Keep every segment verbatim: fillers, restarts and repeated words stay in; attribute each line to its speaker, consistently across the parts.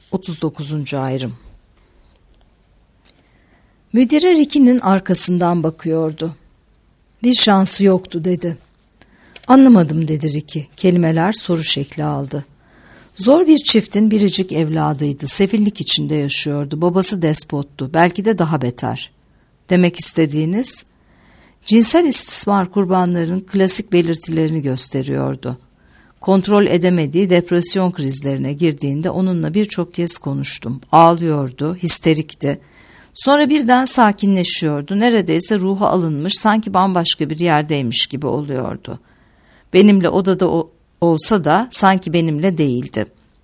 Speaker 1: otuz dokuzuncu ayrım. Müdire Ricky'nin arkasından bakıyordu. Bir şansı yoktu dedi. Anlamadım dedi Ricky. Kelimeler soru şekli aldı. Zor bir çiftin biricik evladıydı. Sefillik içinde yaşıyordu. Babası despottu. Belki de daha beter. Demek istediğiniz? Cinsel istismar kurbanlarının klasik belirtilerini gösteriyordu. Kontrol edemediği depresyon krizlerine girdiğinde onunla birçok kez konuştum. Ağlıyordu, histerikti. Sonra birden sakinleşiyordu. Neredeyse ruhu alınmış, sanki bambaşka bir yerdeymiş gibi oluyordu. Benimle odada o, olsa da sanki benimle değildi.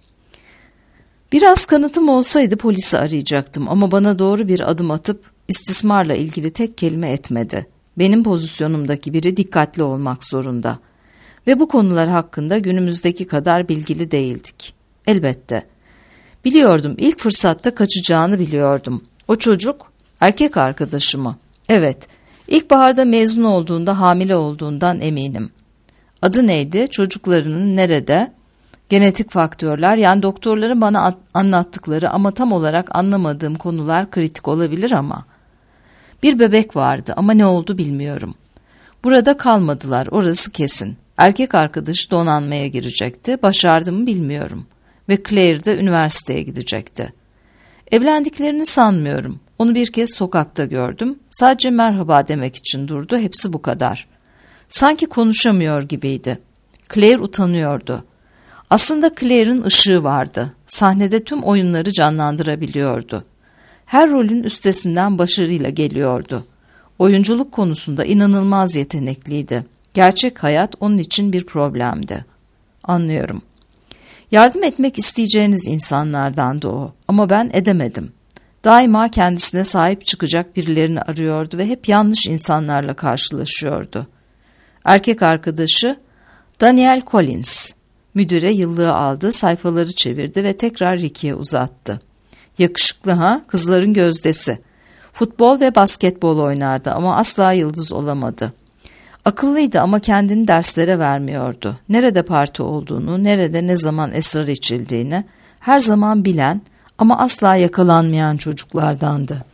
Speaker 1: Biraz kanıtım olsaydı polisi arayacaktım ama bana doğru bir adım atıp istismarla ilgili tek kelime etmedi. Benim pozisyonumdaki biri dikkatli olmak zorunda. Ve bu konular hakkında günümüzdeki kadar bilgili değildik. Elbette. Biliyordum, ilk fırsatta kaçacağını biliyordum. O çocuk, erkek arkadaşı mı? Evet, ilkbaharda mezun olduğunda hamile olduğundan eminim. Adı neydi? Çocuklarının nerede? Genetik faktörler, yani doktorların bana anlattıkları ama tam olarak anlamadığım konular kritik olabilir ama. Bir bebek vardı ama ne oldu bilmiyorum. Burada kalmadılar, orası kesin. Erkek arkadaşı donanmaya girecekti, başardı mı bilmiyorum. Ve Claire de üniversiteye gidecekti. Evlendiklerini sanmıyorum. Onu bir kez sokakta gördüm. Sadece merhaba demek için durdu, hepsi bu kadar. Sanki konuşamıyor gibiydi. Claire utanıyordu. Aslında Claire'ın ışığı vardı. Sahnede tüm oyunları canlandırabiliyordu. Her rolün üstesinden başarıyla geliyordu. Oyunculuk konusunda inanılmaz yetenekliydi. Gerçek hayat onun için bir problemdi. Anlıyorum. Yardım etmek isteyeceğiniz insanlardandı o ama ben edemedim. Daima kendisine sahip çıkacak birilerini arıyordu ve hep yanlış insanlarla karşılaşıyordu. Erkek arkadaşı Daniel Collins. Müdüre yıllığı aldı, sayfaları çevirdi ve tekrar Ricky'ye uzattı. Yakışıklı ha, kızların gözdesi. Futbol ve basketbol oynardı ama asla yıldız olamadı. Akıllıydı ama kendini derslere vermiyordu. Nerede parti olduğunu, nerede ne zaman esrar içildiğini her zaman bilen ama asla yakalanmayan çocuklardandı.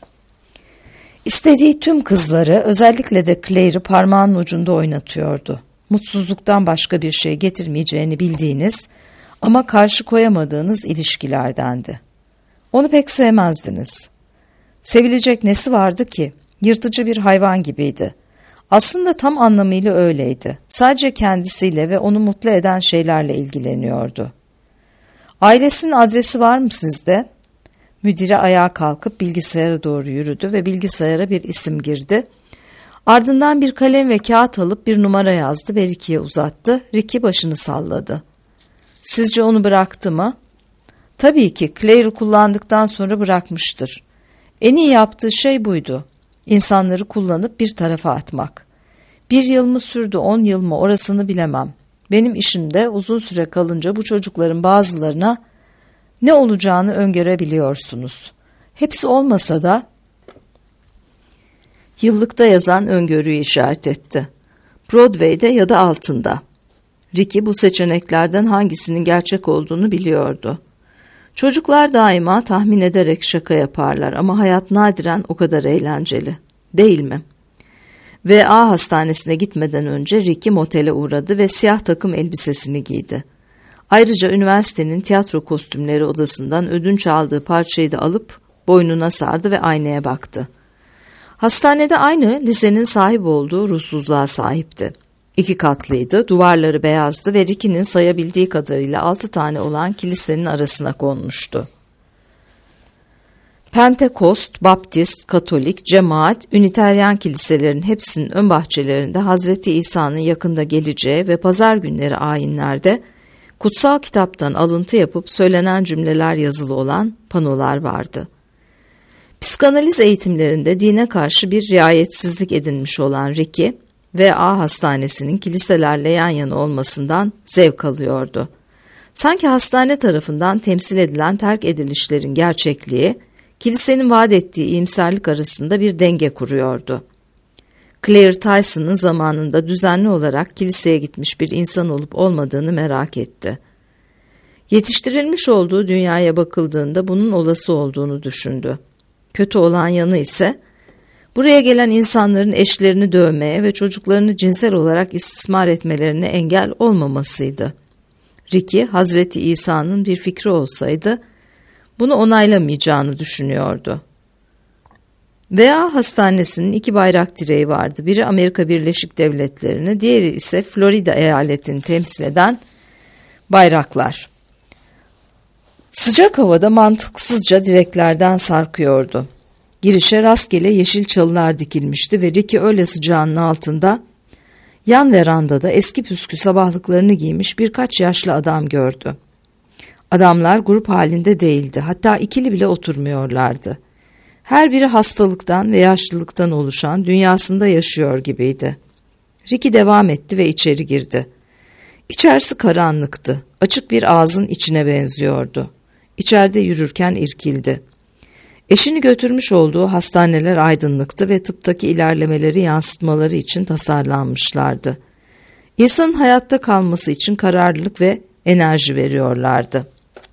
Speaker 1: İstediği tüm kızları, özellikle de Claire'ı parmağının ucunda oynatıyordu. Mutsuzluktan başka bir şey getirmeyeceğini bildiğiniz ama karşı koyamadığınız ilişkilerdendi. Onu pek sevmezdiniz. Sevilecek nesi vardı ki? Yırtıcı bir hayvan gibiydi. Aslında tam anlamıyla öyleydi. Sadece kendisiyle ve onu mutlu eden şeylerle ilgileniyordu. Ailesinin adresi var mı sizde? Müdire ayağa kalkıp bilgisayara doğru yürüdü ve bilgisayara bir isim girdi. Ardından bir kalem ve kağıt alıp bir numara yazdı ve Ricky'ye uzattı. Ricky başını salladı. Sizce onu bıraktı mı? Tabii ki Claire'ı kullandıktan sonra bırakmıştır. En iyi yaptığı şey buydu. İnsanları kullanıp bir tarafa atmak. Bir yıl mı sürdü, on yıl mı, orasını bilemem. Benim işimde uzun süre kalınca bu çocukların bazılarına ne olacağını öngörebiliyorsunuz. Hepsi olmasa da yıllıkta yazan öngörüyü işaret etti. Broadway'de ya da altında. Ricky bu seçeneklerden hangisinin gerçek olduğunu biliyordu. Çocuklar daima tahmin ederek şaka yaparlar ama hayat nadiren o kadar eğlenceli. Değil mi? V A hastanesine gitmeden önce Ricky motele uğradı ve siyah takım elbisesini giydi. Ayrıca üniversitenin tiyatro kostümleri odasından ödünç aldığı parçayı da alıp boynuna sardı ve aynaya baktı. Hastanede aynı lisenin sahip olduğu ruhsuzluğa sahipti. İki katlıydı, duvarları beyazdı ve Ricky'nin sayabildiği kadarıyla altı tane olan kilisenin arasına konmuştu. Pentekost, Baptist, Katolik, Cemaat, Üniteryan kiliselerin hepsinin ön bahçelerinde Hazreti İsa'nın yakında geleceği ve pazar günleri ayinlerde kutsal kitaptan alıntı yapıp söylenen cümleler yazılı olan panolar vardı. Psikanaliz eğitimlerinde dine karşı bir riayetsizlik edinmiş olan Ricky, V A hastanesinin kiliselerle yan yana olmasından zevk alıyordu. Sanki hastane tarafından temsil edilen terk edilişlerin gerçekliği, kilisenin vaat ettiği iyimserlik arasında bir denge kuruyordu. Claire Tyson'ın zamanında düzenli olarak kiliseye gitmiş bir insan olup olmadığını merak etti. Yetiştirilmiş olduğu dünyaya bakıldığında bunun olası olduğunu düşündü. Kötü olan yanı ise buraya gelen insanların eşlerini dövmeye ve çocuklarını cinsel olarak istismar etmelerine engel olmamasıydı. Ricky, Hazreti İsa'nın bir fikri olsaydı bunu onaylamayacağını düşünüyordu. V A hastanesinin iki bayrak direği vardı. Biri Amerika Birleşik Devletleri'ni, diğeri ise Florida eyaletini temsil eden bayraklar. Sıcak havada mantıksızca direklerden sarkıyordu. Girişe rastgele yeşil çalılar dikilmişti ve Ricky öyle sıcağının altında yan verandada eski püskü sabahlıklarını giymiş birkaç yaşlı adam gördü. Adamlar grup halinde değildi, hatta ikili bile oturmuyorlardı. Her biri hastalıktan ve yaşlılıktan oluşan dünyasında yaşıyor gibiydi. Ricky devam etti ve içeri girdi. İçerisi karanlıktı, açık bir ağzın içine benziyordu. İçeride yürürken irkildi. Eşini götürmüş olduğu hastaneler aydınlıktı ve tıptaki ilerlemeleri yansıtmaları için tasarlanmışlardı. İnsanın hayatta kalması için kararlılık ve enerji veriyorlardı.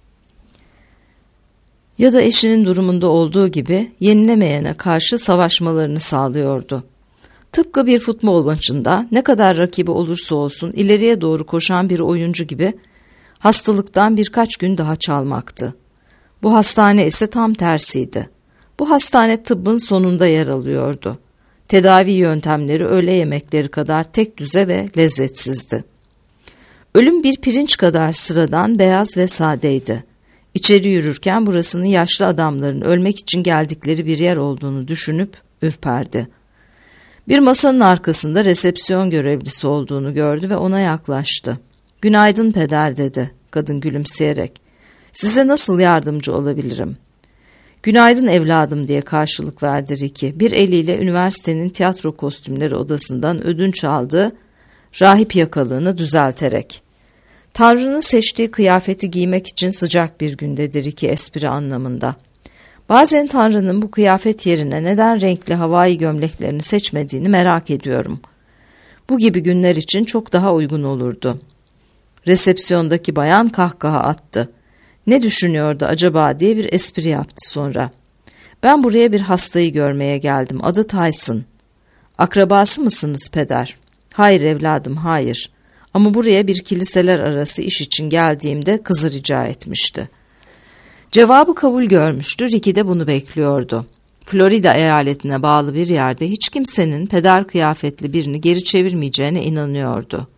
Speaker 1: Ya da eşinin durumunda olduğu gibi yenilemeyene karşı savaşmalarını sağlıyordu. Tıpkı bir futbol maçında ne kadar rakibi olursa olsun ileriye doğru koşan bir oyuncu gibi hastalıktan birkaç gün daha çalmaktı. Bu hastane ise tam tersiydi. Bu hastane tıbbın sonunda yer alıyordu. Tedavi yöntemleri öğle yemekleri kadar tek düze ve lezzetsizdi. Ölüm bir pirinç kadar sıradan, beyaz ve sadeydi. İçeri yürürken burasının yaşlı adamların ölmek için geldikleri bir yer olduğunu düşünüp ürperdi. Bir masanın arkasında resepsiyon görevlisi olduğunu gördü ve ona yaklaştı. "Günaydın peder," dedi kadın gülümseyerek. "Size nasıl yardımcı olabilirim?" "Günaydın evladım," diye karşılık verdi Ricky. Bir eliyle üniversitenin tiyatro kostümleri odasından ödünç aldığı rahip yakalığını düzelterek. "Tanrı'nın seçtiği kıyafeti giymek için sıcak bir gündedir," Ricky espri anlamında. "Bazen Tanrı'nın bu kıyafet yerine neden renkli havai gömleklerini seçmediğini merak ediyorum. Bu gibi günler için çok daha uygun olurdu." Resepsiyondaki bayan kahkaha attı. Ne düşünüyordu acaba diye bir espri yaptı sonra. "Ben buraya bir hastayı görmeye geldim. Adı Tyson." "Akrabası mısınız peder?" "Hayır evladım, hayır. Ama buraya bir kiliseler arası iş için geldiğimde kızı rica etmişti." Cevabı kabul görmüştü. Ricky de bunu bekliyordu. Florida eyaletine bağlı bir yerde hiç kimsenin peder kıyafetli birini geri çevirmeyeceğine inanıyordu.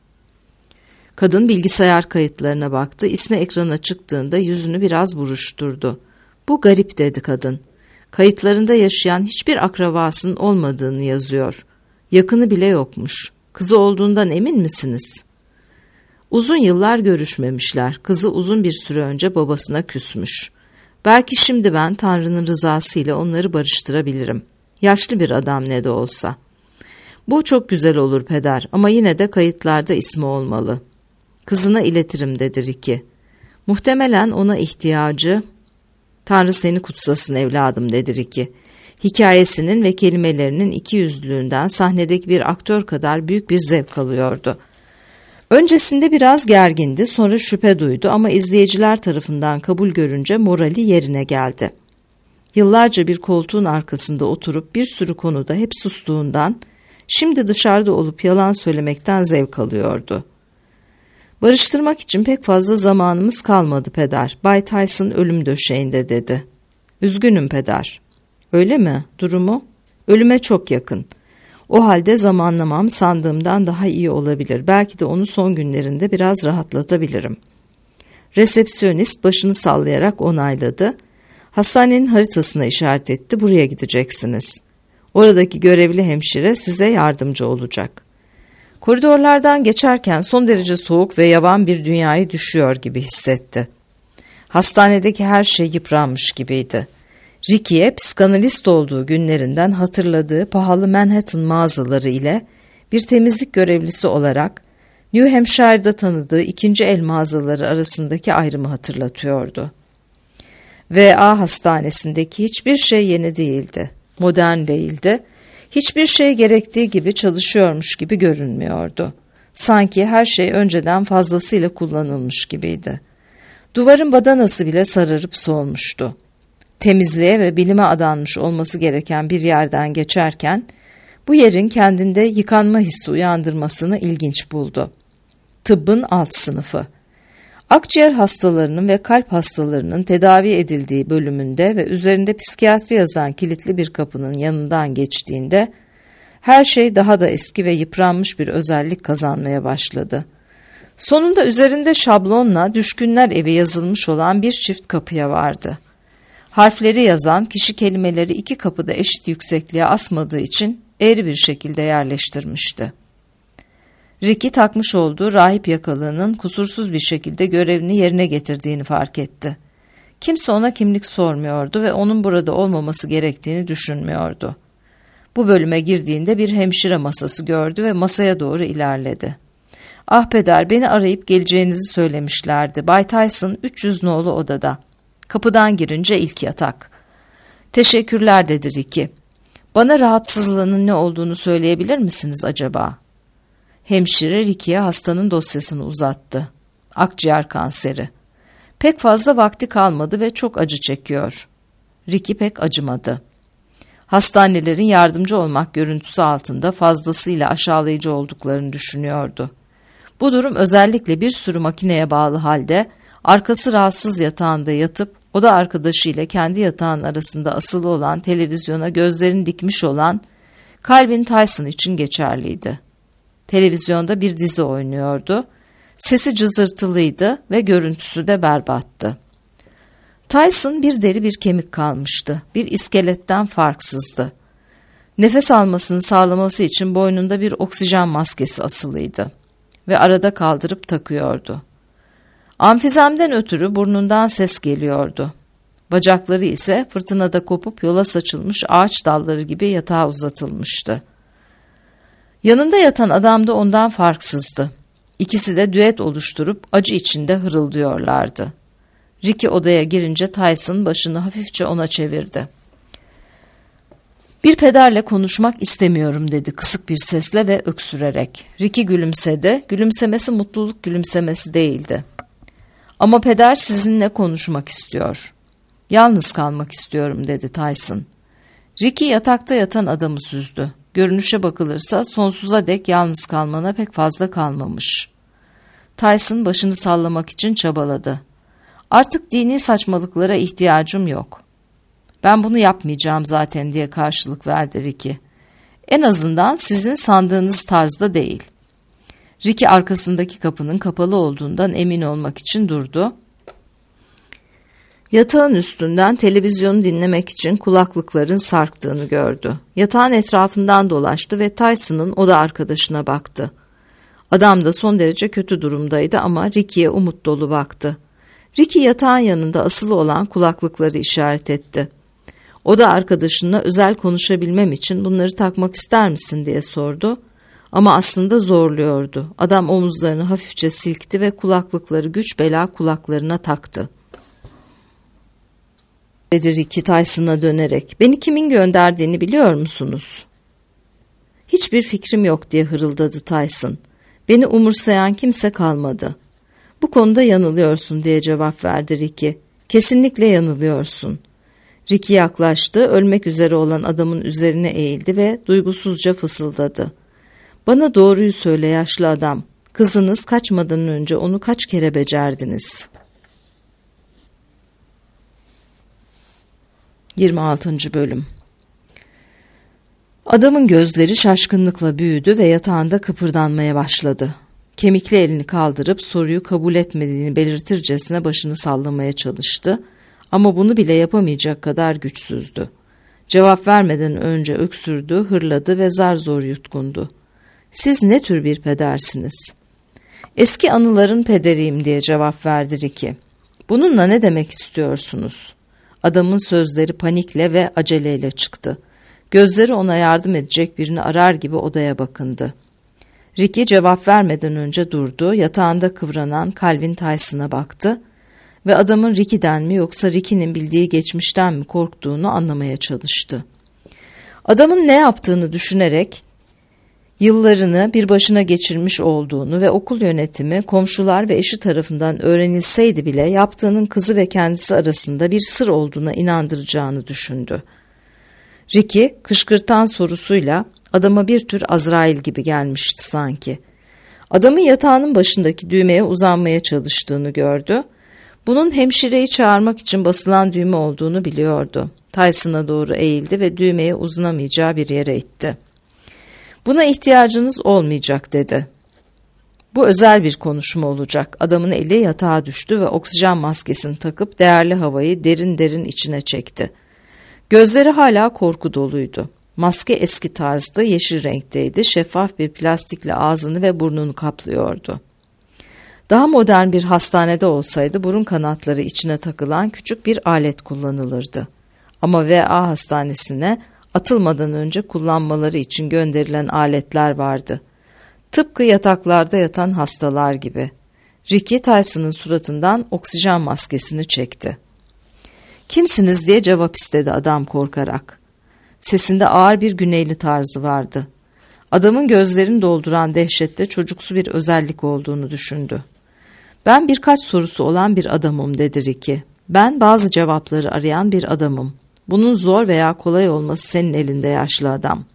Speaker 1: Kadın bilgisayar kayıtlarına baktı. İsmi ekrana çıktığında yüzünü biraz buruşturdu. "Bu garip," dedi kadın. "Kayıtlarında yaşayan hiçbir akrabasının olmadığını yazıyor. Yakını bile yokmuş. Kızı olduğundan emin misiniz?" "Uzun yıllar görüşmemişler. Kızı uzun bir süre önce babasına küsmüş. Belki şimdi ben Tanrı'nın rızasıyla onları barıştırabilirim. Yaşlı bir adam ne de olsa." "Bu çok güzel olur peder, ama yine de kayıtlarda ismi olmalı." "Kızına iletirim," dedi Ricky. "Muhtemelen ona ihtiyacı..." "Tanrı seni kutsasın evladım," dedi Ricky. Hikayesinin ve kelimelerinin ikiyüzlülüğünden sahnedeki bir aktör kadar büyük bir zevk alıyordu. Öncesinde biraz gergindi, sonra şüphe duydu ama izleyiciler tarafından kabul görünce morali yerine geldi. Yıllarca bir koltuğun arkasında oturup bir sürü konuda hep sustuğundan, şimdi dışarıda olup yalan söylemekten zevk alıyordu. "Barıştırmak için pek fazla zamanımız kalmadı peder. Bay Tyson ölüm döşeğinde," dedi. "Üzgünüm peder." "Öyle mi? Durumu?" "Ölüme çok yakın. O halde zamanlamam sandığımdan daha iyi olabilir. Belki de onu son günlerinde biraz rahatlatabilirim." Resepsiyonist başını sallayarak onayladı. Hastanenin haritasına işaret etti. "Buraya gideceksiniz. Oradaki görevli hemşire size yardımcı olacak." Koridorlardan geçerken son derece soğuk ve yavan bir dünyaya düşüyor gibi hissetti. Hastanedeki her şey yıpranmış gibiydi. Ricky'ye psikanalist olduğu günlerinden hatırladığı pahalı Manhattan mağazaları ile bir temizlik görevlisi olarak New Hampshire'da tanıdığı ikinci el mağazaları arasındaki ayrımı hatırlatıyordu. V A hastanesindeki hiçbir şey yeni değildi, modern değildi, hiçbir şey gerektiği gibi çalışıyormuş gibi görünmüyordu. Sanki her şey önceden fazlasıyla kullanılmış gibiydi. Duvarın badanası bile sararıp solmuştu. Temizliğe ve bilime adanmış olması gereken bir yerden geçerken, bu yerin kendinde yıkanma hissi uyandırmasını ilginç buldu. Tıbbın alt sınıfı. Akciğer hastalarının ve kalp hastalarının tedavi edildiği bölümünde ve üzerinde psikiyatri yazan kilitli bir kapının yanından geçtiğinde, her şey daha da eski ve yıpranmış bir özellik kazanmaya başladı. Sonunda üzerinde şablonla Düşkünler Evi yazılmış olan bir çift kapıya vardı. Harfleri yazan kişi kelimeleri iki kapıda eşit yüksekliğe asmadığı için eğri bir şekilde yerleştirmişti. Ricky takmış olduğu rahip yakalığının kusursuz bir şekilde görevini yerine getirdiğini fark etti. Kimse ona kimlik sormuyordu ve onun burada olmaması gerektiğini düşünmüyordu. Bu bölüme girdiğinde bir hemşire masası gördü ve masaya doğru ilerledi. "Ah peder, beni arayıp geleceğinizi söylemişlerdi. Bay Tyson üç yüz nolu odada. Kapıdan girince ilk yatak." "Teşekkürler," dedi Ricky. "Bana rahatsızlığının ne olduğunu söyleyebilir misiniz acaba?" Hemşire Ricky'ye hastanın dosyasını uzattı. "Akciğer kanseri. Pek fazla vakti kalmadı ve çok acı çekiyor." Ricky pek acımadı. Hastanelerin yardımcı olmak görüntüsü altında fazlasıyla aşağılayıcı olduklarını düşünüyordu. Bu durum özellikle bir sürü makineye bağlı halde arkası rahatsız yatağında yatıp oda arkadaşıyla kendi yatağın arasında asılı olan televizyona gözlerini dikmiş olan Calvin Tyson için geçerliydi. Televizyonda bir dizi oynuyordu. Sesi cızırtılıydı ve görüntüsü de berbattı. Tyson bir deri bir kemik kalmıştı. Bir iskeletten farksızdı. Nefes almasını sağlaması için boynunda bir oksijen maskesi asılıydı ve arada kaldırıp takıyordu. Amfizemden ötürü burnundan ses geliyordu. Bacakları ise fırtınada kopup yola saçılmış ağaç dalları gibi yatağa uzatılmıştı. Yanında yatan adam da ondan farksızdı. İkisi de düet oluşturup acı içinde hırıldıyorlardı. Ricky odaya girince Tyson başını hafifçe ona çevirdi. "Bir pederle konuşmak istemiyorum," dedi kısık bir sesle ve öksürerek. Ricky gülümsedi. Gülümsemesi mutluluk gülümsemesi değildi. "Ama peder sizinle konuşmak istiyor." "Yalnız kalmak istiyorum," dedi Tyson. Ricky yatakta yatan adamı süzdü. Görünüşe bakılırsa sonsuza dek yalnız kalmana pek fazla kalmamış. Tyson başını sallamak için çabaladı. "Artık dini saçmalıklara ihtiyacım yok." "Ben bunu yapmayacağım zaten," diye karşılık verdi Ricky. "En azından sizin sandığınız tarzda değil." Ricky arkasındaki kapının kapalı olduğundan emin olmak için durdu. Yatağın üstünden televizyonu dinlemek için kulaklıkların sarktığını gördü. Yatağın etrafından dolaştı ve Tyson'ın oda arkadaşına baktı. Adam da son derece kötü durumdaydı ama Ricky'ye umut dolu baktı. Ricky yatağın yanında asılı olan kulaklıkları işaret etti. Oda arkadaşına özel konuşabilmem için bunları takmak ister misin diye sordu. Ama aslında zorluyordu. Adam omuzlarını hafifçe silkti ve kulaklıkları güç bela kulaklarına taktı. Dedi Ricky Tyson'a dönerek. "Beni kimin gönderdiğini biliyor musunuz?" "Hiçbir fikrim yok," diye hırıldadı Tyson. "Beni umursayan kimse kalmadı." "Bu konuda yanılıyorsun," diye cevap verdi Ricky. "Kesinlikle yanılıyorsun." Ricky yaklaştı, ölmek üzere olan adamın üzerine eğildi ve duygusuzca fısıldadı. "Bana doğruyu söyle yaşlı adam. Kızınız kaçmadan önce onu kaç kere becerdiniz?" yirmi altıncı Bölüm. Adamın gözleri şaşkınlıkla büyüdü ve yatağında kıpırdanmaya başladı. Kemikli elini kaldırıp soruyu kabul etmediğini belirtircesine başını sallamaya çalıştı ama bunu bile yapamayacak kadar güçsüzdü. Cevap vermeden önce öksürdü, hırladı ve zar zor yutkundu. "Siz ne tür bir pedersiniz?" "Eski anıların pederiyim," diye cevap verdi Ricky. "Bununla ne demek istiyorsunuz?" Adamın sözleri panikle ve aceleyle çıktı. Gözleri ona yardım edecek birini arar gibi odaya bakındı. Ricky cevap vermeden önce durdu, yatağında kıvranan Calvin Tyson'a baktı ve adamın Ricky'den mi yoksa Ricky'nin bildiği geçmişten mi korktuğunu anlamaya çalıştı. Adamın ne yaptığını düşünerek Yıllarını bir başına geçirmiş olduğunu ve okul yönetimi komşular ve eşi tarafından öğrenilseydi bile yaptığının kızı ve kendisi arasında bir sır olduğuna inandıracağını düşündü. Ricky kışkırtan sorusuyla adama bir tür Azrail gibi gelmişti sanki. Adamın yatağının başındaki düğmeye uzanmaya çalıştığını gördü. Bunun hemşireyi çağırmak için basılan düğme olduğunu biliyordu. Tyson'a doğru eğildi ve düğmeye uzanamayacağı bir yere itti. "Buna ihtiyacınız olmayacak," dedi. Bu özel bir konuşma olacak. Adamın eli yatağa düştü ve oksijen maskesini takıp değerli havayı derin derin içine çekti. Gözleri hala korku doluydu. Maske eski tarzda, yeşil renkteydi, şeffaf bir plastikle ağzını ve burnunu kaplıyordu. Daha modern bir hastanede olsaydı burun kanatları içine takılan küçük bir alet kullanılırdı. Ama V A hastanesine atılmadan önce kullanmaları için gönderilen aletler vardı. Tıpkı yataklarda yatan hastalar gibi. Ricky Tyson'ın suratından oksijen maskesini çekti. "Kimsiniz?" diye cevap istedi adam korkarak. Sesinde ağır bir güneyli tarzı vardı. Adamın gözlerini dolduran dehşette çocuksu bir özellik olduğunu düşündü. "Ben birkaç sorusu olan bir adamım," dedi Ricky. "Ben bazı cevapları arayan bir adamım. Bunun zor veya kolay olması senin elinde, yaşlı adam."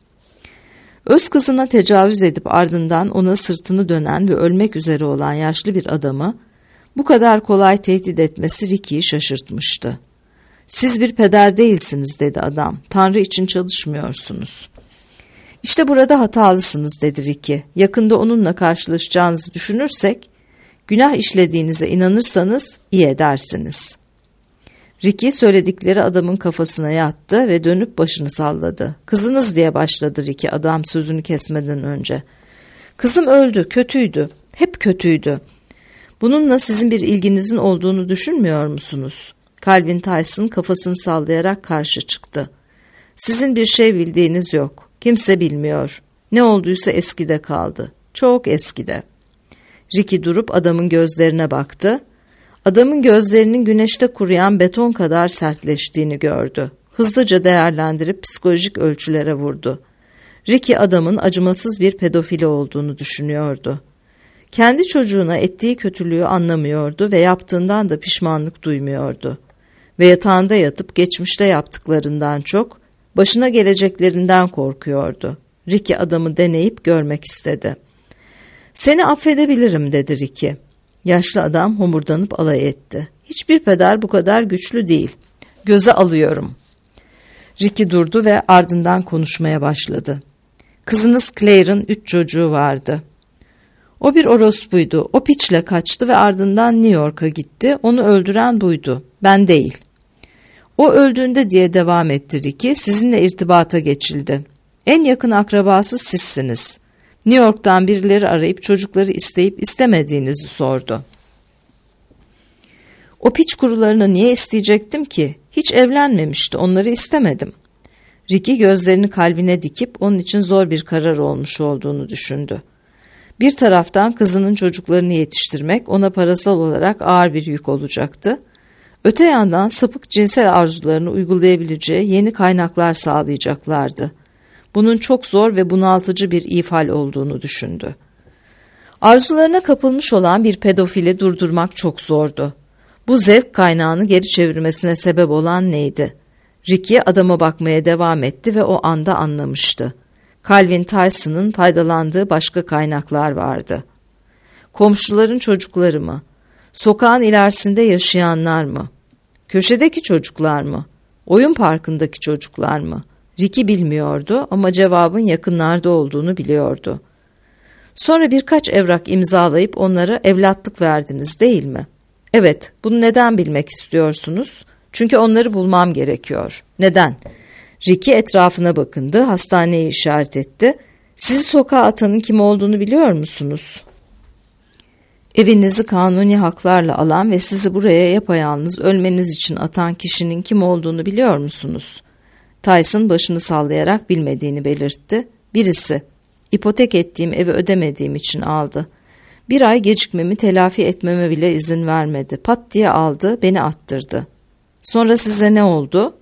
Speaker 1: Öz kızına tecavüz edip ardından ona sırtını dönen ve ölmek üzere olan yaşlı bir adamı bu kadar kolay tehdit etmesi Ricky'yi şaşırtmıştı. "Siz bir peder değilsiniz," dedi adam. "Tanrı için çalışmıyorsunuz." "İşte burada hatalısınız," dedi Ricky. "Yakında onunla karşılaşacağınızı düşünürsek, günah işlediğinize inanırsanız iyi edersiniz." Ricky söyledikleri adamın kafasına yattı ve dönüp başını salladı. "Kızınız," diye başladı Ricky adam sözünü kesmeden önce. "Kızım öldü, kötüydü, hep kötüydü. Bununla sizin bir ilginizin olduğunu düşünmüyor musunuz?" Calvin Tyson kafasını sallayarak karşı çıktı. "Sizin bir şey bildiğiniz yok. Kimse bilmiyor. Ne olduysa eskide kaldı. Çok eskide." Ricky durup adamın gözlerine baktı. Adamın gözlerinin güneşte kuruyan beton kadar sertleştiğini gördü. Hızlıca değerlendirip psikolojik ölçülere vurdu. Ricky adamın acımasız bir pedofili olduğunu düşünüyordu. Kendi çocuğuna ettiği kötülüğü anlamıyordu ve yaptığından da pişmanlık duymuyordu. Ve yatağında yatıp geçmişte yaptıklarından çok başına geleceklerinden korkuyordu. Ricky adamı deneyip görmek istedi. "Seni affedebilirim," dedi Ricky. Yaşlı adam homurdanıp alay etti. "Hiçbir peder bu kadar güçlü değil. Göze alıyorum." Ricky durdu ve ardından konuşmaya başladı. "Kızınız Claire'ın üç çocuğu vardı. O bir orospuydu. O piçle kaçtı ve ardından New York'a gitti. Onu öldüren buydu. Ben değil." "O öldüğünde," diye devam etti Ricky, "sizinle irtibata geçildi. En yakın akrabası sizsiniz. New York'tan birileri arayıp çocukları isteyip istemediğinizi sordu." "O piç kurularını niye isteyecektim ki? Hiç evlenmemişti, onları istemedim." Ricky gözlerini kalbine dikip onun için zor bir karar olmuş olduğunu düşündü. Bir taraftan kızının çocuklarını yetiştirmek ona parasal olarak ağır bir yük olacaktı. Öte yandan sapık cinsel arzularını uygulayabileceği yeni kaynaklar sağlayacaklardı. Bunun çok zor ve bunaltıcı bir ifal olduğunu düşündü. Arzularına kapılmış olan bir pedofili durdurmak çok zordu. Bu zevk kaynağını geri çevirmesine sebep olan neydi? Ricky adama bakmaya devam etti ve o anda anlamıştı. Calvin Tyson'ın faydalandığı başka kaynaklar vardı. Komşuların çocukları mı? Sokağın ilerisinde yaşayanlar mı? Köşedeki çocuklar mı? Oyun parkındaki çocuklar mı? Ricky bilmiyordu ama cevabın yakınlarda olduğunu biliyordu. "Sonra birkaç evrak imzalayıp onlara evlatlık verdiniz, değil mi?" "Evet, bunu neden bilmek istiyorsunuz?" "Çünkü onları bulmam gerekiyor." "Neden?" Ricky etrafına bakındı, hastaneyi işaret etti. "Sizi sokağa atanın kim olduğunu biliyor musunuz?" "Evinizi kanuni haklarla alan ve sizi buraya yapayalnız ölmeniz için atan kişinin kim olduğunu biliyor musunuz?" Tyson başını sallayarak bilmediğini belirtti. "Birisi. İpotek ettiğim evi ödemediğim için aldı. Bir ay gecikmemi telafi etmeme bile izin vermedi. Pat diye aldı, beni attırdı." "Sonra size ne oldu?"